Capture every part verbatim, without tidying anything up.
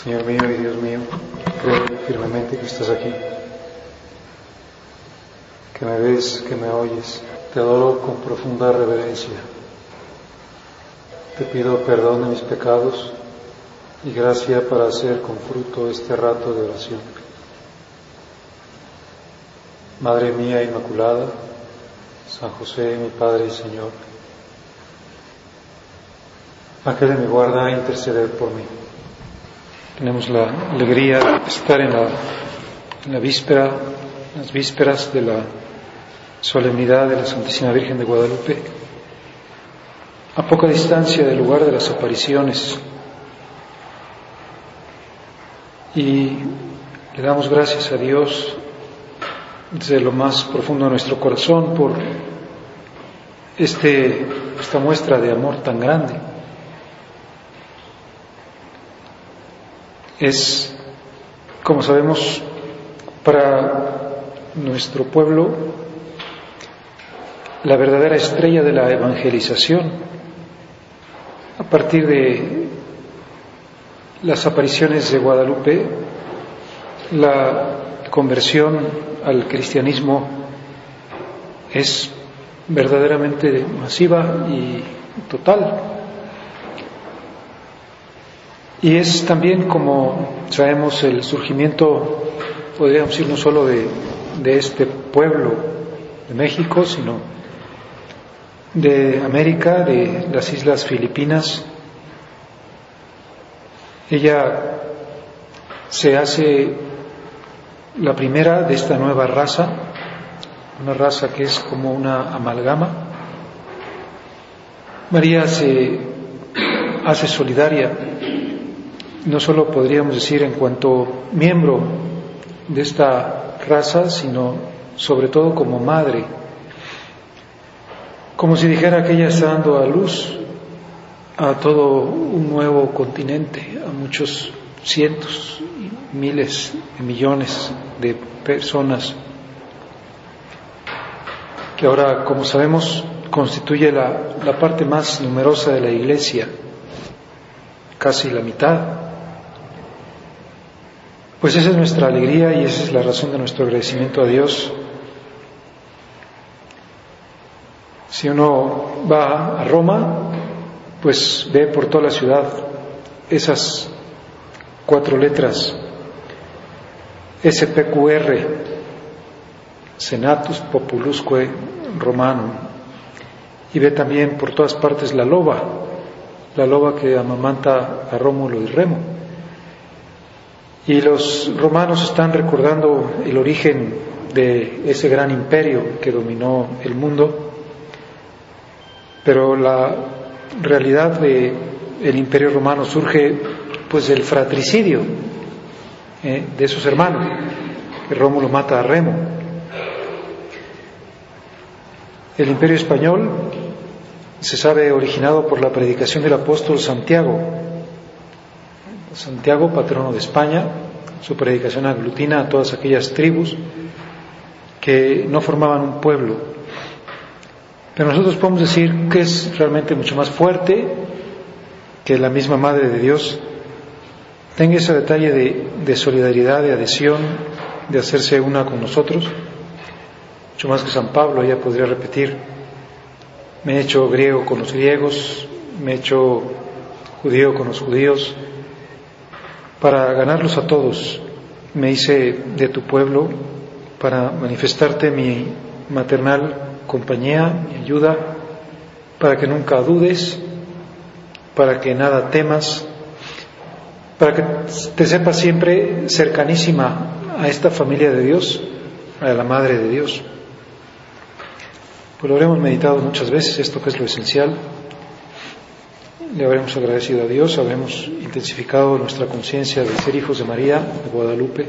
Señor mío y Dios mío, creo firmemente que estás aquí, que me ves, que me oyes. Te adoro con profunda reverencia. Te pido perdón de mis pecados y gracia para hacer con fruto este rato de oración. Madre mía Inmaculada, San José, mi Padre y Señor, Ángel de mi guarda, interceder por mí. Tenemos la alegría de estar en la, en la víspera, las vísperas de la solemnidad de la Santísima Virgen de Guadalupe, a poca distancia del lugar de las apariciones. Y le damos gracias a Dios desde lo más profundo de nuestro corazón por este, esta muestra de amor tan grande. Es, como sabemos, para nuestro pueblo la verdadera estrella de la evangelización. A partir de las apariciones de Guadalupe, la conversión al cristianismo es verdaderamente masiva y total. Y es también, como sabemos, el surgimiento, podríamos decir, no solo de, de este pueblo de México, sino de América, de las islas Filipinas. Ella se hace la primera de esta nueva raza, una raza que es como una amalgama. María se hace solidaria, no solo podríamos decir en cuanto miembro de esta raza, sino sobre todo como madre, como si dijera que ella está dando a luz a todo un nuevo continente, a muchos cientos, miles de millones de personas que ahora, como sabemos, constituye la, la parte más numerosa de la Iglesia, casi la mitad. Pues esa es nuestra alegría y esa es la razón de nuestro agradecimiento a Dios. Si uno va a Roma, pues ve por toda la ciudad esas cuatro letras S P Q R, Senatus Populusque Romanum, y ve también por todas partes la loba, la loba que amamanta a Rómulo y Remo. Y los romanos están recordando el origen de ese gran imperio que dominó el mundo, pero la realidad de el imperio romano surge pues del fratricidio eh, de esos hermanos, que Rómulo mata a Remo. El imperio español se sabe originado por la predicación del apóstol Santiago. Santiago, patrono de España, su predicación aglutina a todas aquellas tribus que no formaban un pueblo. Pero nosotros podemos decir que es realmente mucho más fuerte, que la misma Madre de Dios tenga ese detalle de, de solidaridad, de adhesión, de hacerse una con nosotros, mucho más que San Pablo. Ella podría repetir: me he hecho griego con los griegos, me he hecho judío con los judíos, para ganarlos a todos. Me hice de tu pueblo para manifestarte mi maternal compañía, mi ayuda, para que nunca dudes, para que nada temas, para que te sepas siempre cercanísima a esta familia de Dios, a la Madre de Dios. Pues lo habremos meditado muchas veces, esto que es lo esencial. Le habremos agradecido a Dios, habremos intensificado nuestra conciencia de ser hijos de María, de Guadalupe.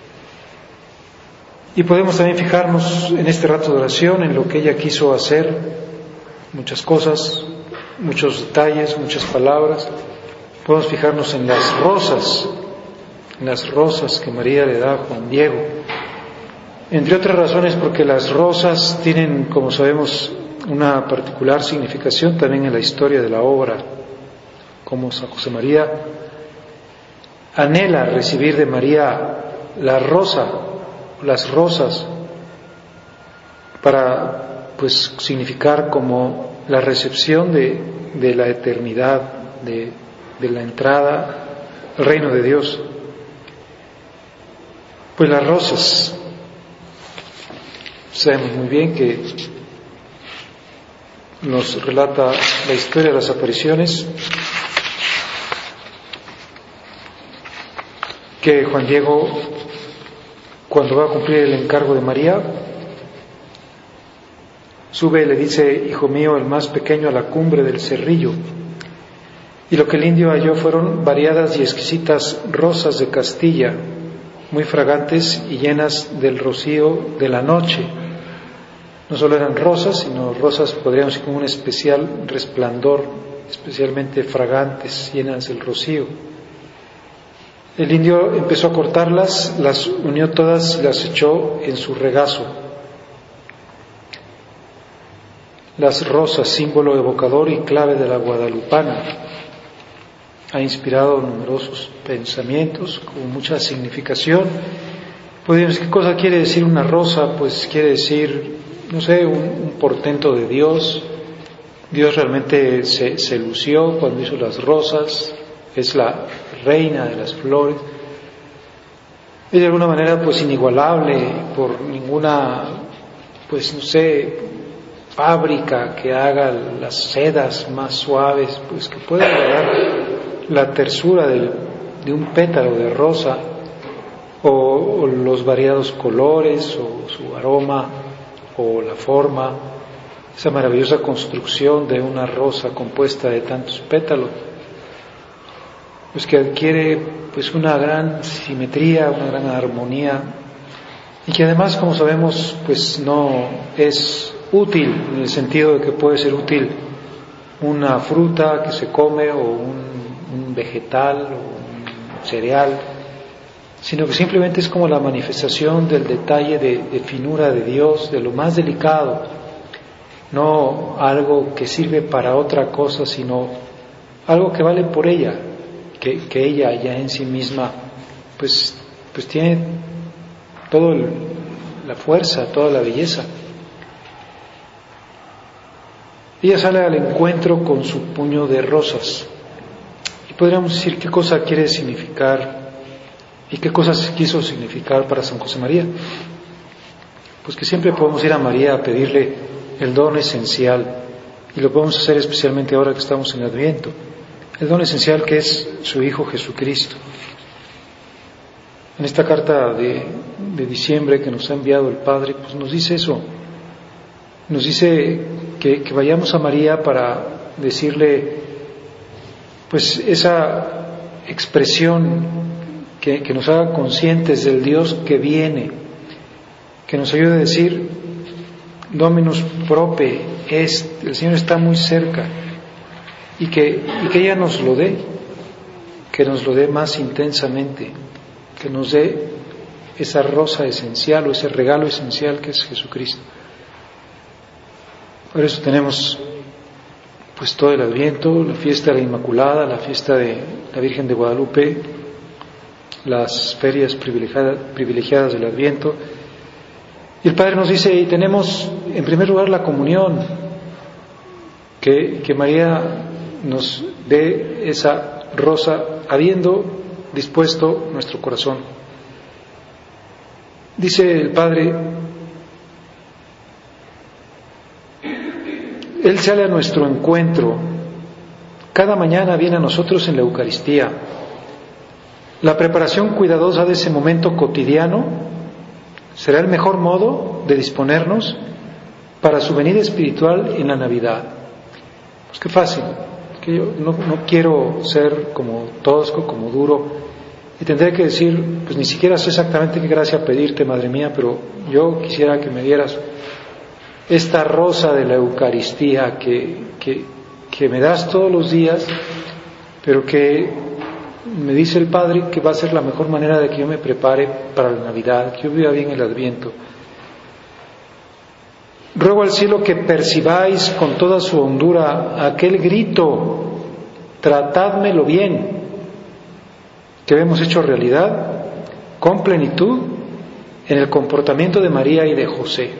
Y podemos también fijarnos en este rato de oración en lo que ella quiso hacer, muchas cosas, muchos detalles, muchas palabras. Podemos fijarnos en las rosas, en las rosas que María le da a Juan Diego. Entre otras razones porque las rosas tienen, como sabemos, una particular significación también en la historia de la obra, como San José María anhela recibir de María la rosa, las rosas, para pues significar como la recepción de, de la eternidad, de, de la entrada al reino de Dios. Pues las rosas, sabemos muy bien que nos relata la historia de las apariciones, que Juan Diego, cuando va a cumplir el encargo de María, sube y le dice: hijo mío, el más pequeño, a la cumbre del cerrillo. Y lo que el indio halló fueron variadas y exquisitas rosas de Castilla, muy fragantes y llenas del rocío de la noche. No solo eran rosas, sino rosas, podríamos decir, con un especial resplandor, especialmente fragantes, llenas del rocío. El indio empezó a cortarlas, las unió todas y las echó en su regazo. Las rosas, símbolo evocador y clave de la guadalupana, ha inspirado numerosos pensamientos con mucha significación. Podríamos decir, ¿qué cosa quiere decir una rosa? Pues quiere decir, no sé, un, un portento de Dios. Dios realmente se, se lució cuando hizo las rosas, es la reina de las flores. Es de alguna manera pues inigualable por ninguna, pues no sé, fábrica que haga las sedas más suaves, pues que pueda lograr la tersura de, de un pétalo de rosa, o, o los variados colores, o su aroma, o la forma, esa maravillosa construcción de una rosa compuesta de tantos pétalos, pues que adquiere pues una gran simetría, una gran armonía, y que además, como sabemos, pues no es útil en el sentido de que puede ser útil una fruta que se come, o un, un vegetal, o un cereal, sino que simplemente es como la manifestación del detalle de, de finura de Dios, de lo más delicado, no algo que sirve para otra cosa, sino algo que vale por ella, que, que ella ya en sí misma pues, pues tiene toda la fuerza, toda la belleza. Ella sale al encuentro con su puño de rosas, y podríamos decir qué cosa quiere significar y qué cosas quiso significar para San José María. Pues que siempre podemos ir a María a pedirle el don esencial, y lo podemos hacer especialmente ahora que estamos en Adviento, el don esencial que es su Hijo Jesucristo. En esta carta de, de diciembre que nos ha enviado el Padre, pues nos dice eso, nos dice que, que vayamos a María para decirle pues esa expresión que, que nos haga conscientes del Dios que viene, que nos ayude a decir Dominus prope est, el Señor está muy cerca, y que, y que ella nos lo dé, que nos lo dé más intensamente, que nos dé esa rosa esencial o ese regalo esencial que es Jesucristo. Por eso tenemos pues todo el Adviento, la fiesta de la Inmaculada, la fiesta de la Virgen de Guadalupe, las ferias privilegiadas, privilegiadas del Adviento. Y el Padre nos dice, y tenemos en primer lugar la comunión, que, que María nos dé esa rosa habiendo dispuesto nuestro corazón. Dice el Padre, Él sale a nuestro encuentro, cada mañana viene a nosotros en la Eucaristía. La preparación cuidadosa de ese momento cotidiano será el mejor modo de disponernos para su venida espiritual en la Navidad. Pues qué fácil, que yo no, no quiero ser como tosco, como duro, y tendré que decir, pues ni siquiera sé exactamente qué gracia pedirte, Madre mía, pero yo quisiera que me dieras esta rosa de la Eucaristía que, que, que me das todos los días, pero que me dice el Padre que va a ser la mejor manera de que yo me prepare para la Navidad, que yo viva bien el Adviento. Ruego al cielo que percibáis con toda su hondura aquel grito, tratádmelo bien, que vemos hecho realidad con plenitud en el comportamiento de María y de José.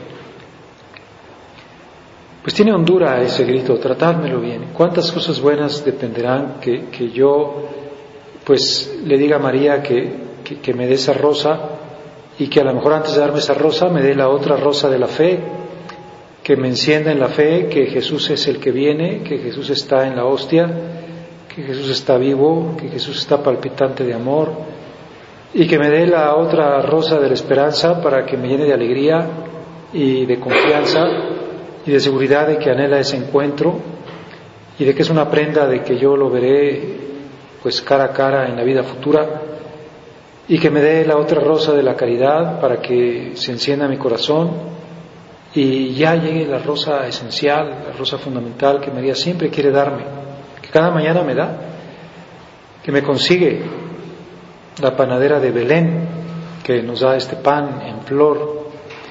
Pues tiene hondura ese grito, tratádmelo bien. ¿Cuántas cosas buenas dependerán que, que yo pues le diga a María que, que, que me dé esa rosa, y que a lo mejor antes de darme esa rosa me dé la otra rosa de la fe, que me encienda en la fe, que Jesús es el que viene, que Jesús está en la hostia, que Jesús está vivo, que Jesús está palpitante de amor, y que me dé la otra rosa de la esperanza para que me llene de alegría y de confianza y de seguridad de que anhela ese encuentro y de que es una prenda de que yo lo veré pues cara a cara en la vida futura, y que me dé la otra rosa de la caridad para que se encienda mi corazón y ya llegue la rosa esencial, la rosa fundamental que María siempre quiere darme, que cada mañana me da, que me consigue la panadera de Belén, que nos da este pan en flor.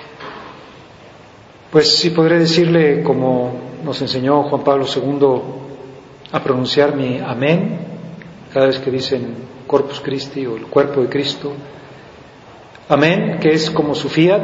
Pues sí podré decirle, como nos enseñó Juan Pablo segundo, a pronunciar mi amén cada vez que dicen Corpus Christi o el cuerpo de Cristo. Amén, que es como su fiat,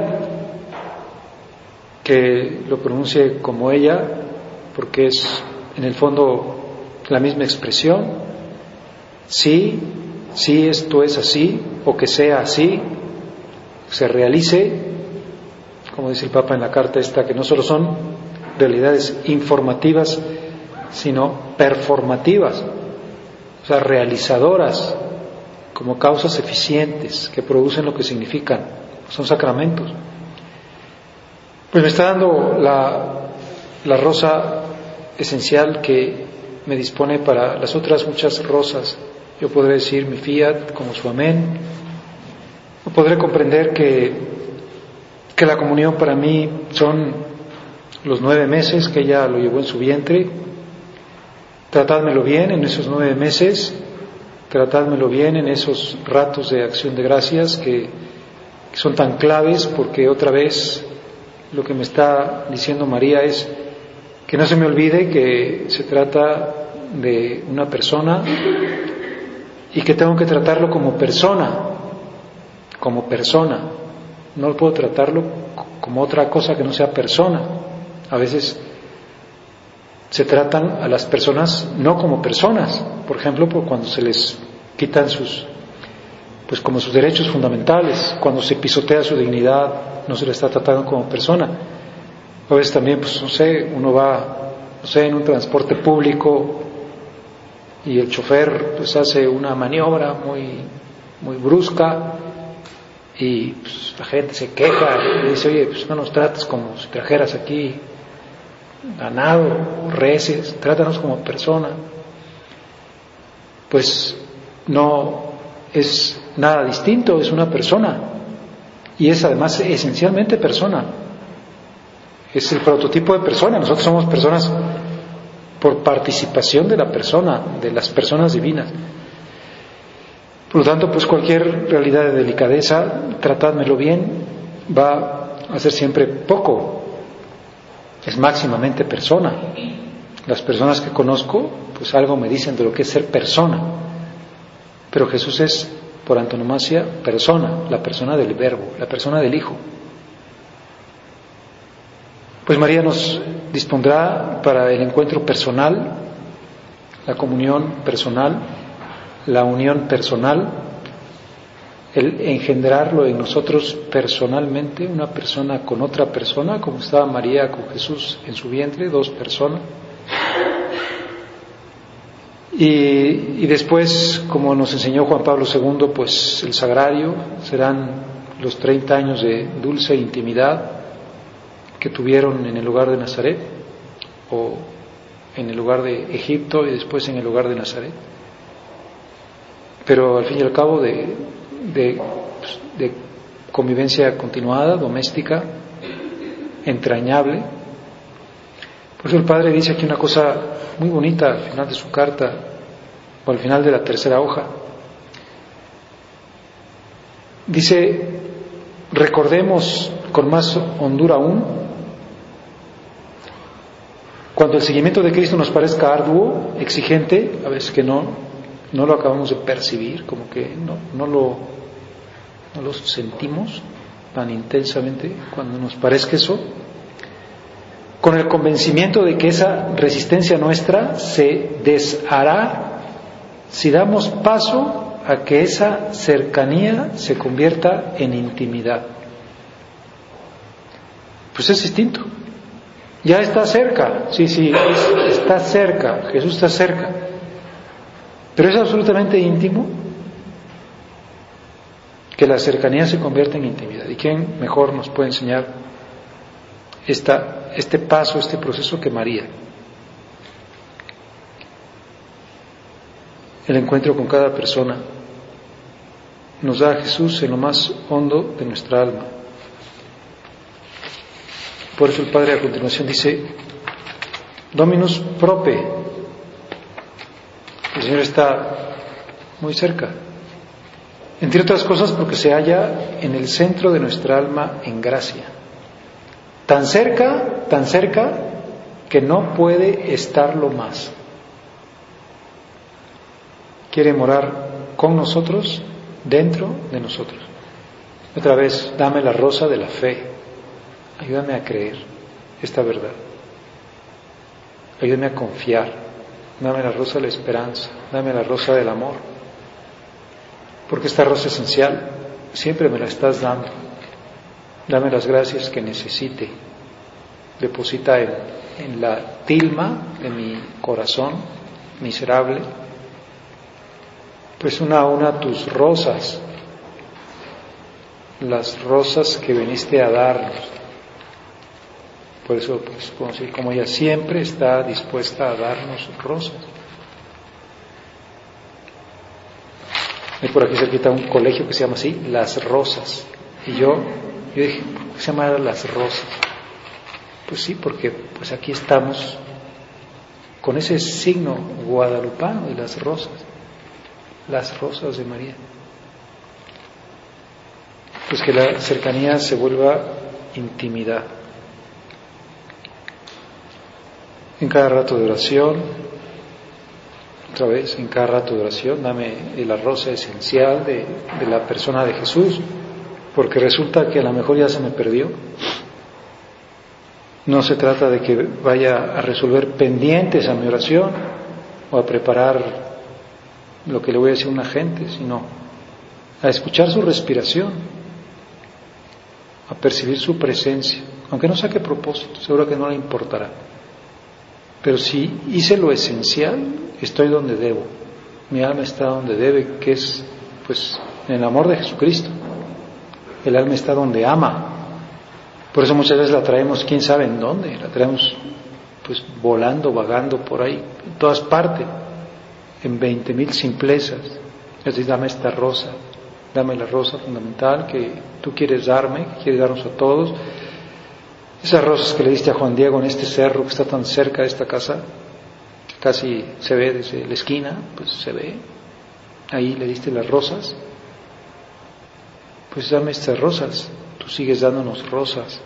que lo pronuncie como ella, porque es en el fondo la misma expresión. Sí, sí, esto es así, o que sea así, se realice, como dice el Papa en la carta esta, que no solo son realidades informativas, sino performativas, o sea, realizadoras, como causas eficientes que producen lo que significan, son sacramentos. Pues me está dando la, la rosa esencial que me dispone para las otras muchas rosas. Yo podré decir mi fiat como su amén, o podré comprender que, que la comunión para mí son los nueve meses que ella lo llevó en su vientre. Tratádmelo bien en esos nueve meses, tratádmelo bien en esos ratos de acción de gracias que, que son tan claves, porque otra vez lo que me está diciendo María es que no se me olvide que se trata de una persona y que tengo que tratarlo como persona, como persona. No puedo tratarlo como otra cosa que no sea persona. A veces se tratan a las personas no como personas, por ejemplo, por cuando se les quitan sus, pues como sus derechos fundamentales, cuando se pisotea su dignidad, no se le está tratando como persona. A veces también, pues no sé, uno va, no sé, en un transporte público y el chofer pues hace una maniobra muy, muy brusca y pues, la gente se queja y le dice, oye, pues no nos trates como si trajeras aquí ganado, reses, trátanos como persona. Pues no es nada distinto, es una persona, y es además esencialmente persona, es el prototipo de persona. Nosotros somos personas por participación de la persona, de las personas divinas. Por lo tanto, pues cualquier realidad de delicadeza, tratádmelo bien, va a ser siempre poco, es máximamente persona. Las personas que conozco, pues algo me dicen de lo que es ser persona, pero Jesús es, por antonomasia, persona, la persona del Verbo, la persona del Hijo. Pues María nos dispondrá para el encuentro personal, la comunión personal, la unión personal, el engendrarlo en nosotros personalmente, una persona con otra persona, como estaba María con Jesús en su vientre, dos personas. Y, y después, como nos enseñó Juan Pablo segundo, pues el sagrario serán los treinta años de dulce intimidad que tuvieron en el lugar de Nazaret, o en el lugar de Egipto y después en el lugar de Nazaret. Pero al fin y al cabo de, de, de convivencia continuada, doméstica, entrañable. Por eso el Padre dice aquí una cosa muy bonita al final de su carta, o al final de la tercera hoja. Dice, recordemos con más hondura aún, cuando el seguimiento de Cristo nos parezca arduo, exigente, a veces que no, no lo acabamos de percibir, como que no, no, lo, no lo sentimos tan intensamente cuando nos parezca eso, con el convencimiento de que esa resistencia nuestra se deshará si damos paso a que esa cercanía se convierta en intimidad. Pues es distinto. Ya está cerca, sí, sí, es, está cerca, Jesús está cerca, pero es absolutamente íntimo que la cercanía se convierta en intimidad. ¿Y quién mejor nos puede enseñar esta, este paso, este proceso que María? El encuentro con cada persona nos da a Jesús en lo más hondo de nuestra alma. Por eso el Padre a continuación dice: Dominus prope. El Señor está muy cerca, entre otras cosas porque se halla en el centro de nuestra alma en gracia, tan cerca, tan cerca que no puede estarlo más. Quiere morar con nosotros, dentro de nosotros. Otra vez, dame la rosa de la fe. Ayúdame a creer esta verdad. Ayúdame a confiar. Dame la rosa de la esperanza. Dame la rosa del amor. Porque esta rosa esencial siempre me la estás dando. Dame las gracias que necesite. Deposita en, en la tilma de mi corazón miserable, pues una a una tus rosas, las rosas que viniste a darnos. Por eso, pues, como, si, como ella siempre está dispuesta a darnos rosas. Hay por aquí cerquita un colegio que se llama así, Las Rosas. Y yo, yo dije, ¿por qué se llama Las Rosas? Pues sí, porque pues aquí estamos con ese signo guadalupano de las rosas, las rosas de María. Pues que la cercanía se vuelva intimidad. En cada rato de oración, otra vez, en cada rato de oración, dame la rosa esencial de, de la persona de Jesús, porque resulta que a lo mejor ya se me perdió. No se trata de que vaya a resolver pendientes a mi oración o a preparar lo que le voy a decir a una gente, sino a escuchar su respiración, a percibir su presencia, aunque no saque propósito, seguro que no le importará. Pero si hice lo esencial, estoy donde debo. Mi alma está donde debe, que es, pues, en el amor de Jesucristo. El alma está donde ama. Por eso muchas veces la traemos, quién sabe en dónde, la traemos, pues, volando, vagando por ahí, en todas partes, en veinte mil simplezas. Es decir, dame esta rosa, dame la rosa fundamental que tú quieres darme, que quieres darnos a todos. Esas rosas que le diste a Juan Diego en este cerro que está tan cerca de esta casa, que casi se ve desde la esquina, pues se ve, ahí le diste las rosas, pues dame estas rosas, tú sigues dándonos rosas.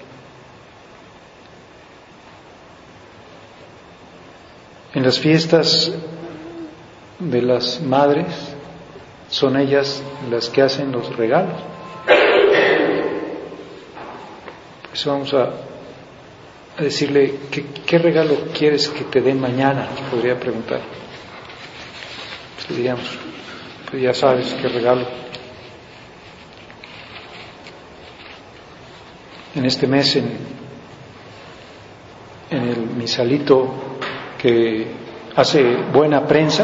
En las fiestas de las madres son ellas las que hacen los regalos. Pues vamos a a decirle, ¿qué, ¿qué regalo quieres que te dé mañana? Podría preguntar. Pues le diríamos, pues ya sabes qué regalo. En este mes, en, en el misalito que hace buena prensa,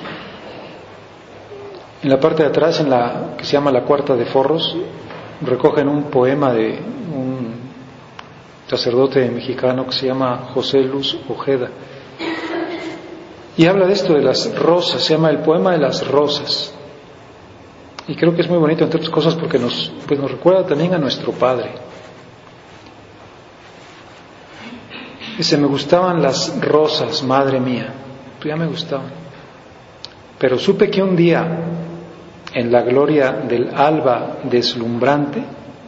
en la parte de atrás, en la que se llama la Cuarta de Forros, recogen un poema de un sacerdote mexicano que se llama José Luz Ojeda, y habla de esto de las rosas, se llama el poema de las rosas, y creo que es muy bonito, entre otras cosas, porque nos, pues nos recuerda también a nuestro Padre. Dice, me gustaban las rosas, madre mía, pues ya me gustaban, pero supe que un día, en la gloria del alba deslumbrante,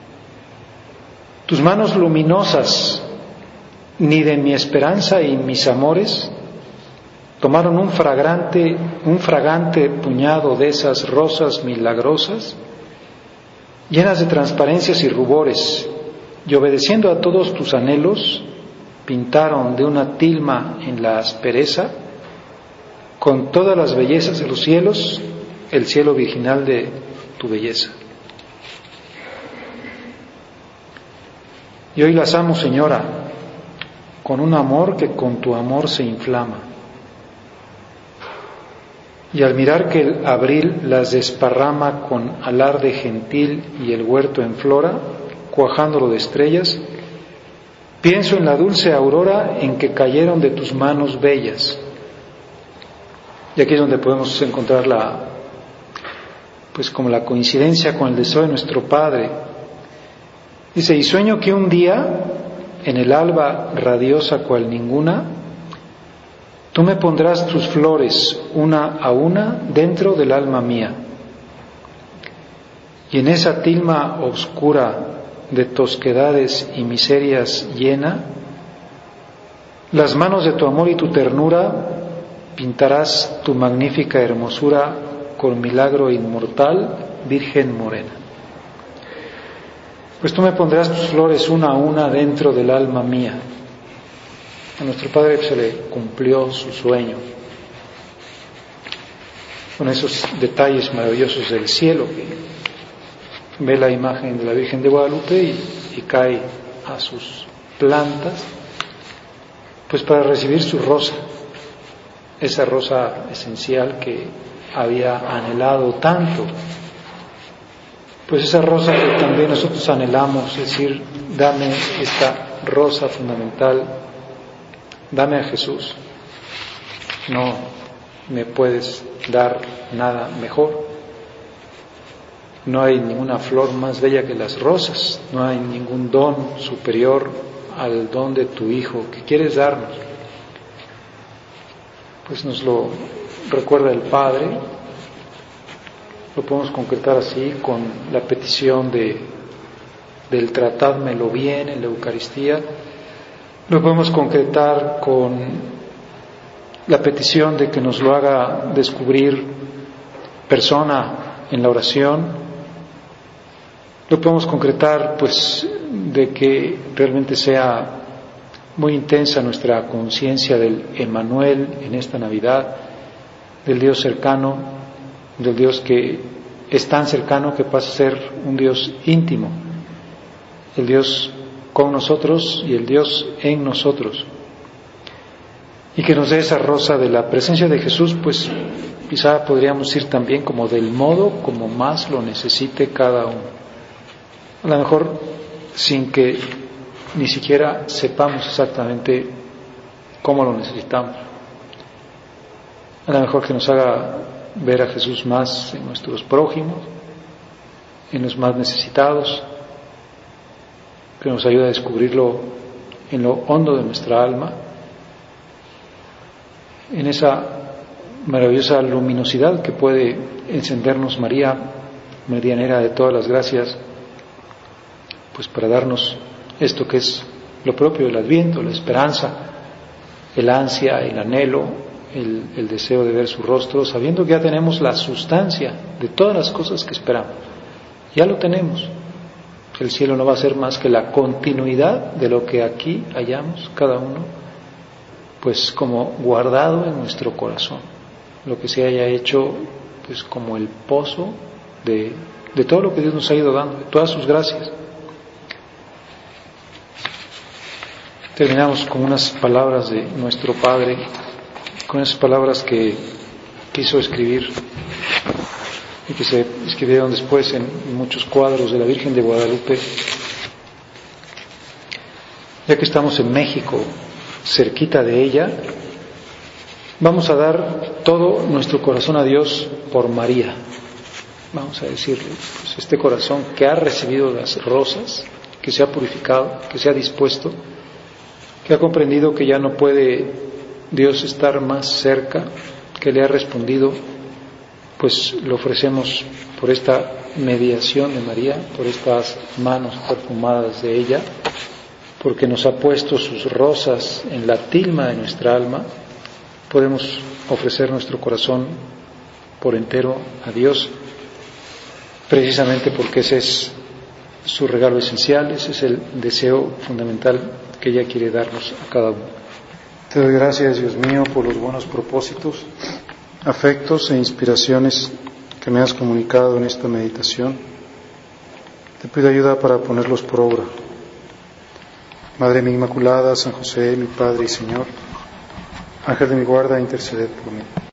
tus manos luminosas, ni de mi esperanza y mis amores, tomaron un fragante, un fragante puñado de esas rosas milagrosas, llenas de transparencias y rubores, y obedeciendo a todos tus anhelos, pintaron de una tilma en la aspereza, con todas las bellezas de los cielos, el cielo virginal de tu belleza. Y hoy las amo, Señora, con un amor que con tu amor se inflama. Y al mirar que el abril las desparrama con alarde gentil y el huerto enflora, cuajándolo de estrellas, pienso en la dulce aurora en que cayeron de tus manos bellas. Y aquí es donde podemos encontrar la, pues como la coincidencia con el deseo de nuestro Padre. Dice, y sueño que un día, en el alba radiosa cual ninguna, tú me pondrás tus flores una a una dentro del alma mía. Y en esa tilma oscura de tosquedades y miserias llena, las manos de tu amor y tu ternura pintarás tu magnífica hermosura con milagro inmortal, Virgen morena. Pues tú me pondrás tus flores una a una dentro del alma mía. A nuestro Padre se le cumplió su sueño con esos detalles maravillosos del cielo, que ve la imagen de la Virgen de Guadalupe y, y cae a sus plantas, pues para recibir su rosa, esa rosa esencial que había anhelado tanto. Pues esa rosa que también nosotros anhelamos, es decir, dame esta rosa fundamental, dame a Jesús. No me puedes dar nada mejor. No hay ninguna flor más bella que las rosas, no hay ningún don superior al don de tu Hijo que quieres darnos. Pues nos lo recuerda el Padre. Lo podemos concretar así con la petición de, del tratádmelo bien en la Eucaristía. Lo podemos concretar con la petición de que nos lo haga descubrir persona en la oración. Lo podemos concretar pues de que realmente sea muy intensa nuestra conciencia del Emmanuel en esta Navidad, del Dios cercano, del Dios que es tan cercano que pasa a ser un Dios íntimo, el Dios con nosotros y el Dios en nosotros, y que nos dé esa rosa de la presencia de Jesús, pues quizá podríamos decir también como del modo como más lo necesite cada uno, a lo mejor sin que ni siquiera sepamos exactamente cómo lo necesitamos, a lo mejor que nos haga ver a Jesús más en nuestros prójimos, en los más necesitados, que nos ayude a descubrirlo en lo hondo de nuestra alma, en esa maravillosa luminosidad que puede encendernos María, medianera de todas las gracias, pues para darnos esto que es lo propio del Adviento, la esperanza, el ansia, el anhelo, El, el deseo de ver su rostro, sabiendo que ya tenemos la sustancia de todas las cosas que esperamos. Ya lo tenemos. El cielo no va a ser más que la continuidad de lo que aquí hallamos cada uno, pues como guardado en nuestro corazón. Lo que se haya hecho, pues como el pozo de, de todo lo que Dios nos ha ido dando, de todas sus gracias. Terminamos con unas palabras de nuestro Padre, con esas palabras que quiso escribir y que se escribieron después en muchos cuadros de la Virgen de Guadalupe. Ya que estamos en México, cerquita de ella, vamos a dar todo nuestro corazón a Dios por María. Vamos a decirle, pues este corazón que ha recibido las rosas, que se ha purificado, que se ha dispuesto, que ha comprendido que ya no puede Dios estar más cerca, que le ha respondido, pues lo ofrecemos por esta mediación de María, por estas manos perfumadas de ella, porque nos ha puesto sus rosas en la tilma de nuestra alma, podemos ofrecer nuestro corazón por entero a Dios, precisamente porque ese es su regalo esencial, ese es el deseo fundamental que ella quiere darnos a cada uno. Te doy gracias, Dios mío, por los buenos propósitos, afectos e inspiraciones que me has comunicado en esta meditación. Te pido ayuda para ponerlos por obra. Madre mía Inmaculada, San José, mi Padre y Señor, Ángel de mi guarda, interceded por mí.